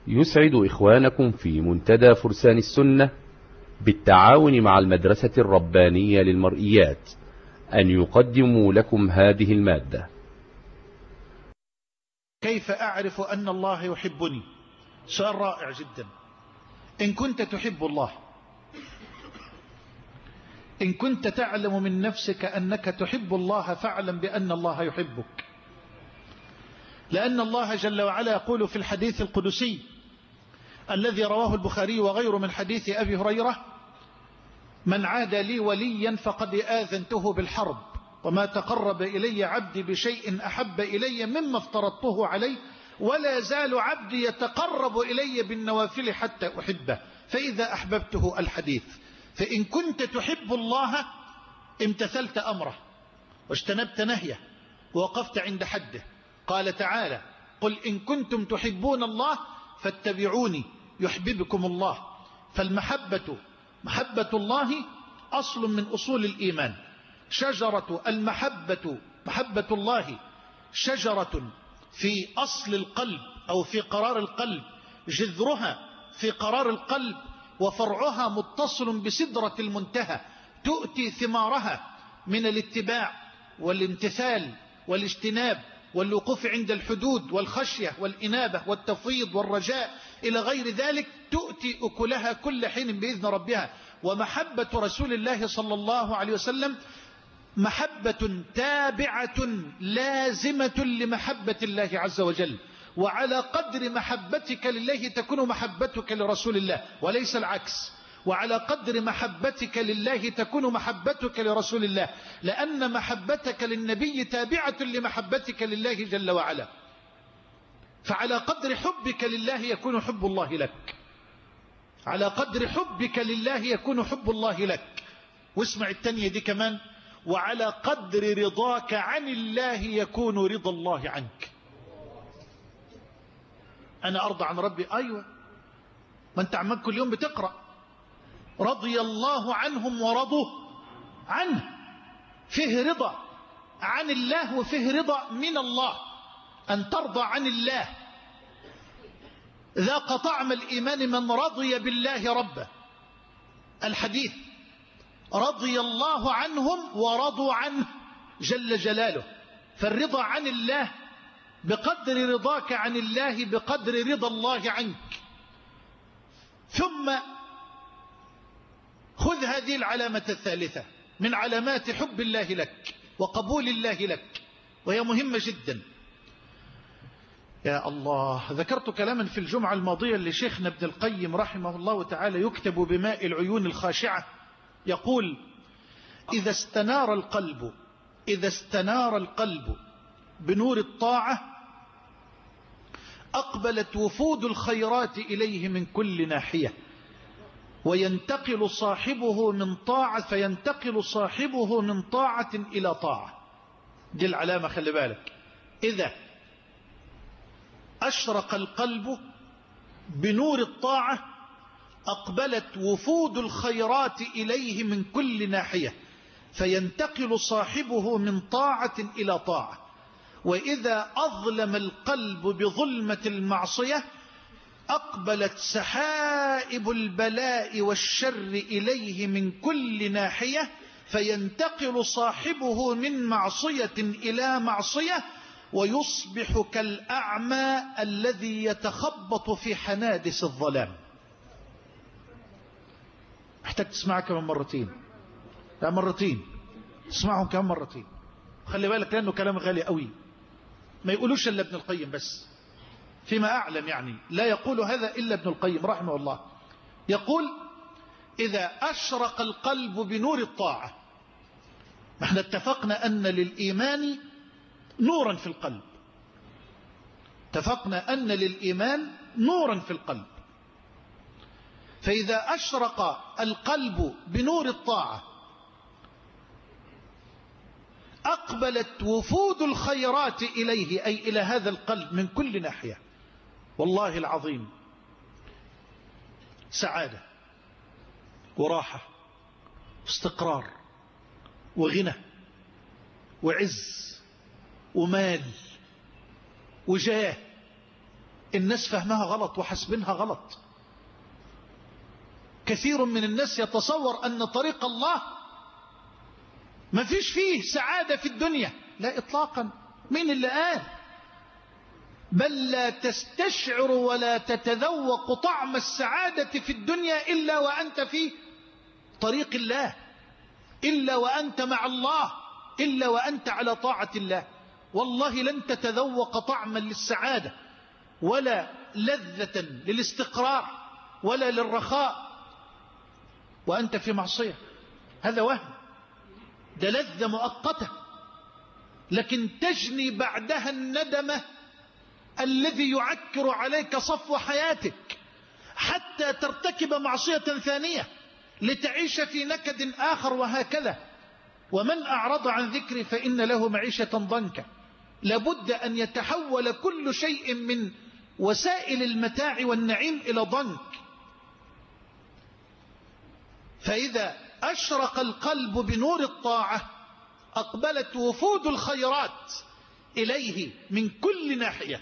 يسعد إخوانكم في منتدى فرسان السنة بالتعاون مع المدرسة الربانية للمرئيات أن يقدموا لكم هذه المادة. كيف أعرف أن الله يحبني؟ سؤال رائع جدا. إن كنت تحب الله، إن كنت تعلم من نفسك أنك تحب الله، فاعلم بأن الله يحبك، لأن الله جل وعلا يقول في الحديث القدسي الذي رواه البخاري وغيره من حديث أبي هريرة: من عاد لي وليا فقد آذنته بالحرب، وما تقرب إلي عبدي بشيء أحب إلي مما افترضته عليه، ولا زال عبدي يتقرب إلي بالنوافل حتى أحبه، فإذا أحببته. الحديث. فإن كنت تحب الله امتثلت أمره واجتنبت نهيه ووقفت عند حده. قال تعالى: قل إن كنتم تحبون الله فاتبعوني يحببكم الله. فالمحبة، محبة الله، أصل من أصول الإيمان. شجرة المحبة، محبة الله، شجرة في أصل القلب أو في قرار القلب، جذرها في قرار القلب وفرعها متصل بسدرة المنتهى، تؤتي ثمارها من الاتباع والامتثال والاجتناب والوقوف عند الحدود والخشية والإنابة والتفويض والرجاء إلى غير ذلك، تؤتي أكلها كل حين بإذن ربها. ومحبة رسول الله صلى الله عليه وسلم محبة تابعة لازمة لمحبة الله عز وجل، وعلى قدر محبتك لله تكون محبتك لرسول الله وليس العكس، وعلى قدر محبتك لله تكون محبتك لرسول الله، لأن محبتك للنبي تابعة لمحبتك لله جل وعلا. فعلى قدر حبك لله يكون حب الله لك، على قدر حبك لله يكون حب الله لك. واسمع التانية دي كمان: وعلى قدر رضاك عن الله يكون رضا الله عنك. أنا أرضى عن ربي، أيوة، ما أنت عمال كل يوم بتقرأ رضي الله عنهم ورضوا عنه، فيه رضا عن الله وفيه رضا من الله. أن ترضى عن الله. ذاق طعم الإيمان من رضي بالله ربا. الحديث: رضي الله عنهم ورضوا عنه جل جلاله. فالرضا عن الله بقدر رضاك عن الله بقدر رضا الله عنك. ثم خذ هذه العلامة الثالثة من علامات حب الله لك وقبول الله لك، وهي مهمة جدا. يا الله، ذكرت كلاما في الجمعة الماضية لشيخنا ابن القيم رحمه الله تعالى يكتب بماء العيون الخاشعة، يقول: إذا استنار القلب بنور الطاعة أقبلت وفود الخيرات إليه من كل ناحية، فينتقل صاحبه من طاعة إلى طاعة. دي العلامة، خلي بالك. إذا أشرق القلب بنور الطاعة أقبلت وفود الخيرات إليه من كل ناحية، فينتقل صاحبه من طاعة إلى طاعة. وإذا أظلم القلب بظلمة المعصية أقبلت سحائب البلاء والشر إليه من كل ناحية، فينتقل صاحبه من معصية إلى معصية، ويصبح كالأعمى الذي يتخبط في حنادس الظلام. محتاج تسمعها كمان مرتين، لا مرتين، تسمعهم كمان مرتين. خلي بالك لأنه كلام غالي قوي، ما يقولوش إلا ابن القيم بس، فيما أعلم يعني لا يقول هذا إلا ابن القيم رحمه الله. يقول: إذا أشرق القلب بنور الطاعة. احنا اتفقنا أن للإيمان نورا في القلب، اتفقنا أن للإيمان نورا في القلب. فإذا أشرق القلب بنور الطاعة أقبلت وفود الخيرات إليه، أي إلى هذا القلب، من كل ناحية. والله العظيم سعادة وراحة واستقرار وغنى وعز ومال وجاه الناس فهمها غلط وحسبنها غلط. كثير من الناس يتصور أن طريق الله ما فيش فيه سعادة في الدنيا. لا إطلاقا. مين اللي قال؟ بل لا تستشعر ولا تتذوق طعم السعادة في الدنيا إلا وأنت في طريق الله، إلا وأنت مع الله، إلا وأنت على طاعة الله. والله لن تتذوق طعما للسعادة ولا لذة للاستقرار ولا للرخاء وأنت في معصية. هذا وهم، ده لذة مؤقتة، لكن تجني بعدها الندمة الذي يعكر عليك صفو حياتك حتى ترتكب معصية ثانية لتعيش في نكد آخر، وهكذا. ومن أعرض عن ذكري فإن له معيشة ضنكا. لابد أن يتحول كل شيء من وسائل المتاع والنعيم إلى ضنك. فإذا أشرق القلب بنور الطاعة أقبلت وفود الخيرات إليه من كل ناحية،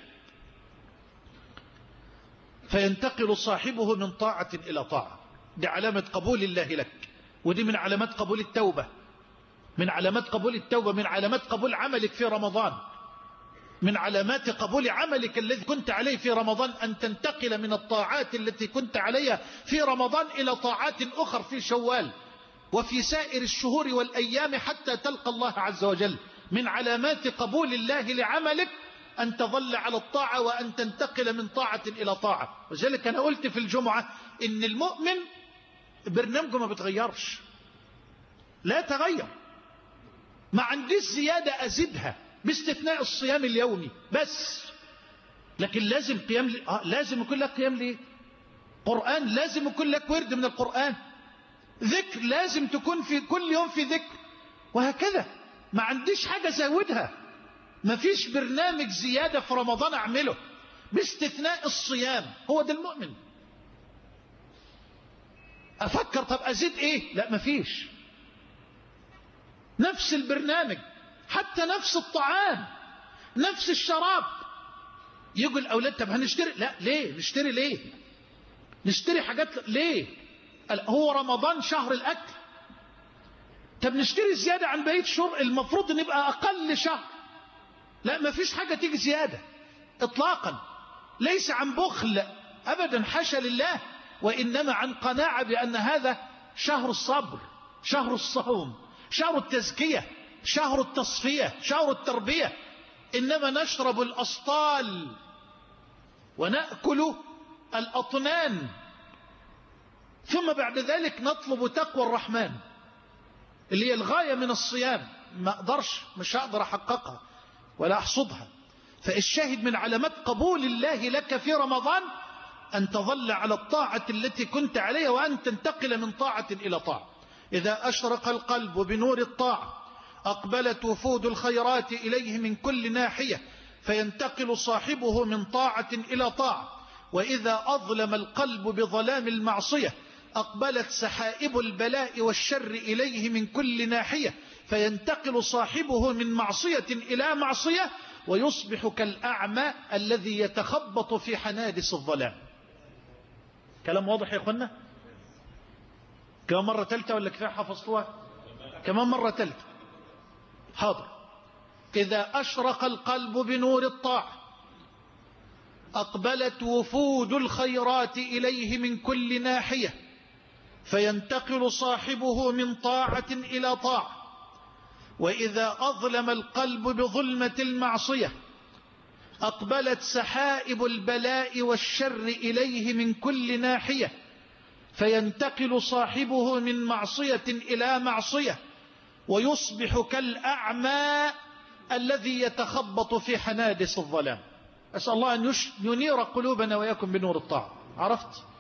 فينتقل صاحبه من طاعة إلى طاعة. دي علامة قبول الله لك، ودي من علامات قبول التوبة، من علامات قبول التوبة، من علامات قبول عملك في رمضان، من علامات قبول عملك الذي كنت عليه في رمضان أن تنتقل من الطاعات التي كنت عليها في رمضان إلى طاعات أخر في شوال وفي سائر الشهور والأيام حتى تلقى الله عز وجل. من علامات قبول الله لعملك أن تظل على الطاعة وأن تنتقل من طاعة إلى طاعة. وذلك أنا قلت في الجمعة إن المؤمن برنامجه ما بتغيرش، لا تغير. ما عنديش زيادة أزيدها باستثناء الصيام اليومي بس، لكن لازم قيام لازم يكون لك قيام ليه؟ قرآن لازم يكون لك ورد من القرآن، ذكر لازم تكون في كل يوم في ذكر، وهكذا. ما عنديش حاجة زودها، ما فيش برنامج زيادة في رمضان أعمله باستثناء الصيام. هو ده المؤمن. أفكر طب أزيد إيه؟ لا، ما فيش. نفس البرنامج، حتى نفس الطعام، نفس الشراب. يقول الأولاد طب هنشتري، لا ليه نشتري؟ ليه نشتري حاجات؟ ليه؟ هو رمضان شهر الأكل، طب نشتري زيادة عن بقية الشهور؟ المفروض ان يبقى أقل شهر. لا، ما فيش حاجة تيجي زيادة إطلاقا، ليس عن بخل أبدا، حاشا لله، وإنما عن قناعة بأن هذا شهر الصبر، شهر الصوم، شهر التزكية، شهر التصفية، شهر التربية. إنما نشرب الأسطال ونأكل الأطنان، ثم بعد ذلك نطلب تقوى الرحمن اللي هي الغاية من الصيام. ما أقدرش، مش هقدر أحققها ولا أحصدها. فالشاهد من علامات قبول الله لك في رمضان أن تظل على الطاعة التي كنت عليها وأن تنتقل من طاعة إلى طاعة. إذا أشرق القلب بنور الطاعة أقبلت وفود الخيرات إليه من كل ناحية، فينتقل صاحبه من طاعة إلى طاعة. وإذا أظلم القلب بظلام المعصية أقبلت سحائب البلاء والشر إليه من كل ناحية، فينتقل صاحبه من معصية إلى معصية، ويصبح كالأعمى الذي يتخبط في حنادس الظلام. كلام واضح يا أخوانا؟ كمان مرة ثالثة ولا كفاية حفظتوها؟ كمان مرة ثالثة. حاضر. إذا أشرق القلب بنور الطاعة أقبلت وفود الخيرات إليه من كل ناحية، فينتقل صاحبه من طاعة إلى طاعة. وإذا أظلم القلب بظلمة المعصية أقبلت سحائب البلاء والشر إليه من كل ناحية، فينتقل صاحبه من معصية إلى معصية، ويصبح كالأعمى الذي يتخبط في حنادس الظلام. أسأل الله أن ينير قلوبنا وإياكم بنور الطاعة. عرفت؟